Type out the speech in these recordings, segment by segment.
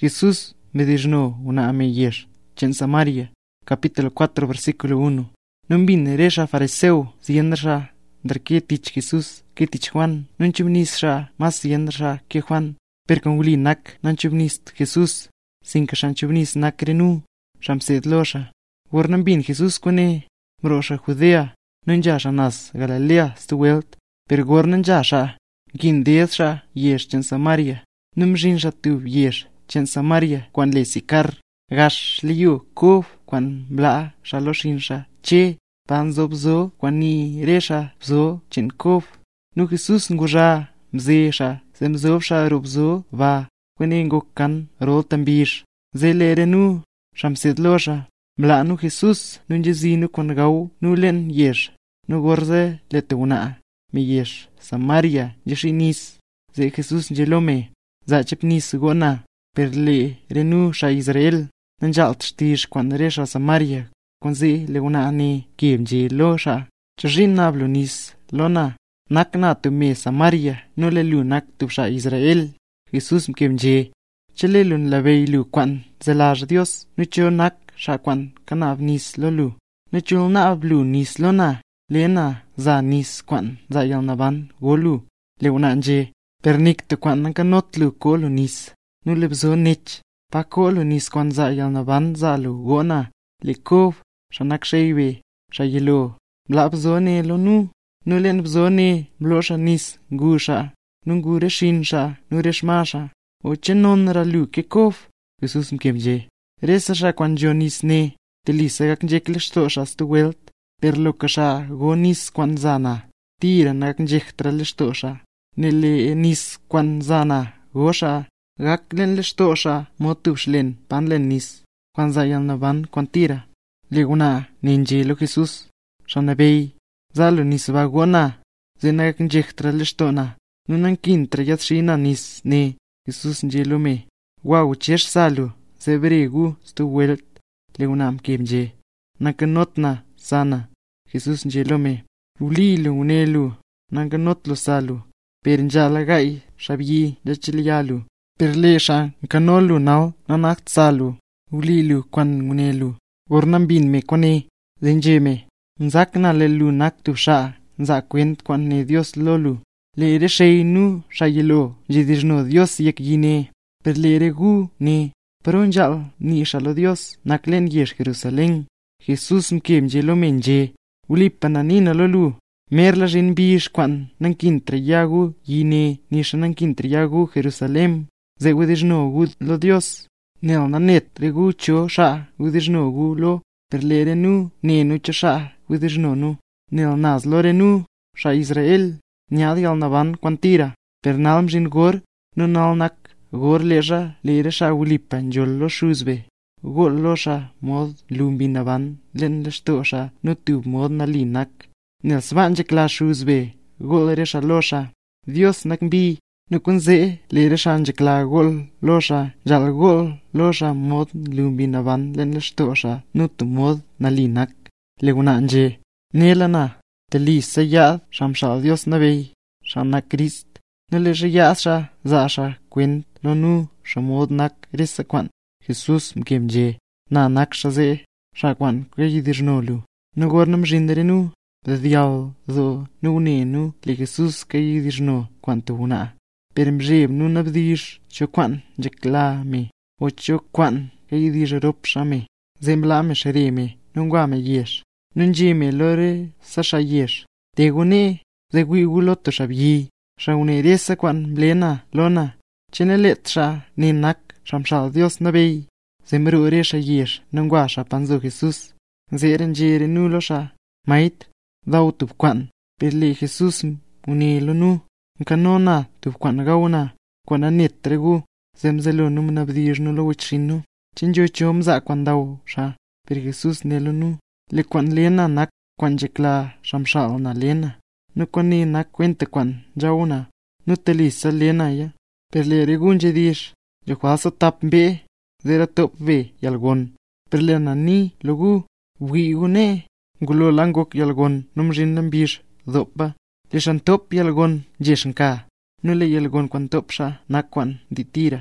Jesús me dirno una ameyer, chen Samaria, capítulo 4, versículo 1. Nun bin resha fariseo, siendra, dar que tich Jesús, que tich Juan, nun chumnisra, mas siendra que Juan, per con wuli nak, nan chumnist Jesús, sin que shan chumnis nak renu, sham sed losha. Warnan bin Jesús kone, mrosha Judea, nun jasha nas Galilea stuwelt, per gornan jasha, gin deesha, yesh chen Samaria, num jinsha tu yesh, chen Samaria, kwan le sikar, gash liu kuf, kwan bla, shaloshinsha, che, pan zobzo, kwan ni resha, bzo, chen kuf, nu Jesús ngusha, mzesha, zemzovsha rubzo, va, kwane ngokan, rol tambish, zele renu, shamsid losha, mla nu Jesús, nun jezinu kwan gau, nu len yesh, nu gorze letuna, me yesh, Samaria, yeshinis, ze Jesús jelome, za chepnis gona, per le renu sha Israel, nanjalt stish kwan resha Samaria, kwan ze leuna ne, kiem je losha, chajin nablunis, lona, nak na tu me Samaria, no le lu nak tu sha Israel, Jesús kiem je, chele lun lavei lu kwan, zelaj Dios, nu cho nak sha kwan, kanav nis lolu, nu chul naab lu nis lona, lena, za nis kwan, za yal naban, golu, leuna je, pernik tu kwan nankanot lu kolu nis, nu lebzo nich, pa kolu nis kwan za yal naban za lu gona, le kov, shanak sheiwe, shayelo, bla bzone lo nu len bzone, blosha nis, gusha, nu reshinsha, nu reshmasha, o chenon ralu ke kov, Jesús mkemje, resa sha kwan jonis ne, telisa gak njek lishtoshas tu welt, per lo kasha go nis kwan zana, tira nak njek tra lishtosha, nele nis kwan zana, gosha, gak len lishtosha, motush len, pan len nis, kwan zayan naban kwan tira, leguna, ninje lo Jesús, shanabey, zalo nis vagona, zenak njek tra lishtona, nunan kintra yatshina nis ne, Jesús njelo me, wow chesh salu, zebregu stu welt, legunam kemje, nakanotna sana, Jesús njelo me, ulilu unelu, nankanotlo salu, per njalagay, shabyi dachilialu, per lesha nkanolu nal nanak salu, ulilu kwan unelu, ornambin me kwane, zenje me, nzakna lelu nak tu sha, nzakwent kwan ne Dios lolu, le reshey nu shayelo, jedishno Dios yek yine, per le regu ne, pero njal ni shalo Dios, naklen yesh Jerusalén, Jesús mkem jelo menje, ulipananina lolu, merla jen bish kwan, nankintra yagu yine, nisha nankintra yagu Jerusalén, ze wedishno gud lo Dios, nel nanet regu cho sha, wedishno gu lo, per le renu, ne nu cho sha, wedishno nu, nel naz lo renu, sha Israel, nyadi al navan kwantira, per nalm jin gor, no nal nak, gor leja, lere sha ulipan jol lo shuzbe, gol lo sha, mod lumbi navan, len lesto sha, no tub mod nalinak, nel svanjek la shuzbe, gol resha lo sha, Dios nak bi, no kunze, lere sha njek la gol lo sha, jal gol lo sha mod lumbi navan, len lesto sha, no tu mod nalinak, leguna nje, nelana, teli sayad, shamshal Dios nabey, shana Christ, no le reyad sha, zasha, kwent, lo nu, shamod nak, resa kwan, Jesús mkemje, na nak shaze, shakwan, kayidirnolu, no gornam jinderenu, de dial, do, no unenu, le Jesús kayidirno, kwanto una, per mjeb nu nabdish, cho kwan, jekla me, o cho kwan, kayidir rop shame, zembla me shareme, nungwa me yesh, nunjime lore, sasha yesh, tegune, de guiguloto shabyi, shaune resa kwan, blena, lona, chenelet sha, ni nak, shamshal Dios nabey, zemru resha yesh, nungwa sha panzo Jesús, zeren jere nulo sha, mait, daw tub kwan, perle Jesús unelo nu, nkanona tub kwan gauna, kwan anet tregu, zemzelo num nabdish nulo wichinu, chenjo chom za kwan daw sha, per Jesús nelo nu, le kwan lena nak, kwan jekla, shamshal na lena, no kwan ni nak kwente kwan, jauna, no telisa lena ya, per le regun jedish, yo kwasa tap mbe, zera top ve yalgon, per le nani, logu, wigune, ngulo langok yalgon, num jin nambish, dopa, le shan top yalgon, jeshanka, no le yalgon kwan top sha, nak kwan, ditira,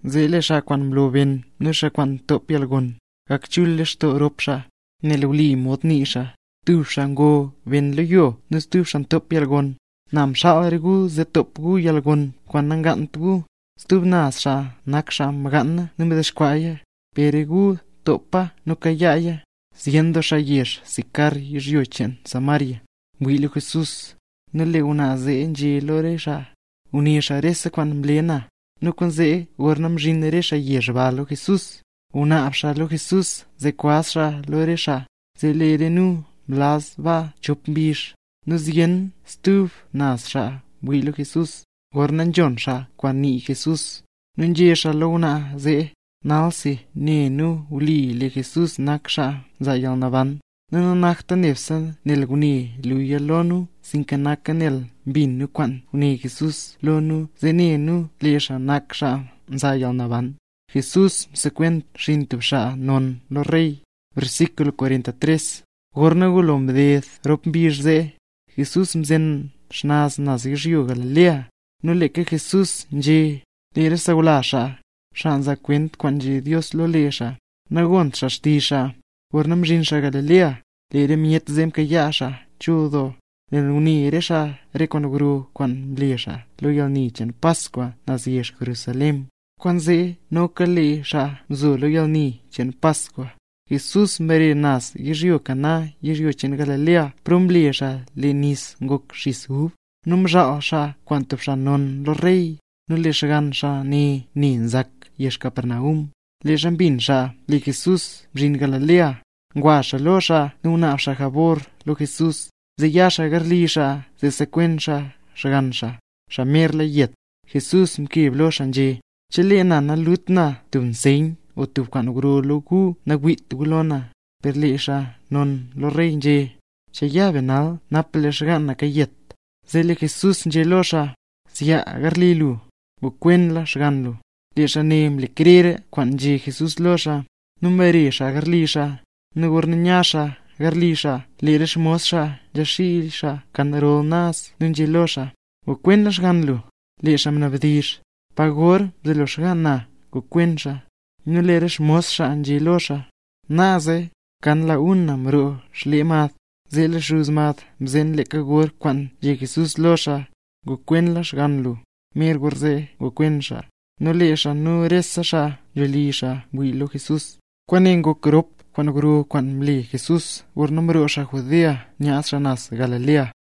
zele sha kwan mloven nu sha kwan topialgon kakchul sto ropsha neluli modni sha tu shango ven loyo nu stu shan topialgon nam sha regu ze topgu yalgon kwan nangan tu stu nas sha naksha magan nu medeshkwaya peregu topa no kayaya siendo sha yesh sikar yiriochen Samaria Wilo Jesús no le una ze nje loresha unisha resa kwan mlena no kon ze gornam jineresha yeshbalo Jesús una abshalo Jesús ze kwasha loresha ze lerenu blas va chopbish no zien stuv nasha Wilo Jesús gornan jonsha kwan ni Jesús no njesha lona ze nalsi ne nu uli le Jesús naksha zayal navan no nakta nefsa nelguni luya lonu sinkanaka nel bin nu kwan uni Jesús lonu zene nu lesha naksha zayal navan Jesús se cuen shintubsha non lo rey versículo 43 gornagulo mdeth ropbirze Jesús mzen shnaz nazgishyo Galilea no leke Jesús nje lere sagulasha shanza cuent cuanje Dios lo lesha nagon shashtisha gornam jinsha Galilea lere miet zem kayasha chudo leluni resha rekonogru kwan blesha lo yalnichen Pascua naziesh Jerusalem kwanze no kale sha zo lo yalni chen Pascua Jesús mere nas yiryo kana yiryo chen Galilea promblesha lenis ngok shishub numja sha kwantop sha non lo rey no le shagan sha ni nzak yesh Capernaum le jambin sha le Jesús brin Galilea ngwa sha lo sha nuna sha jabor lo Jesús ze yasha garlisha ze sequensha shagan sha shamer le yet Jesús mkib lo shanje chelena na lutna tun sein o tu kan gro lo ku na wit gulona perlisha non lo reinje che ya benal na pleshgan na kayet ze le Jesús nje lo sha sia garlilu bukwen la shganlu le shanem le creer kwanje Jesús lo sha numeri sha garlisha nugornyasha garlisha le reshmosha jashisha kanronas nunjelosha bukwen la shganlu le shamna bedish pagor de los gana kukwensha no le reshmosha anjelosha naze kan la unamro shlemat zele shuzmat mzen le kagor kwan je Jesús losha gukwen la shganlu mer gorze gukwensha no lesha no resasha yolisha Wilo Jesús kwanengo krop kwan gru kwan mli Jesús gornomro sha Judea nyasha nas Galilea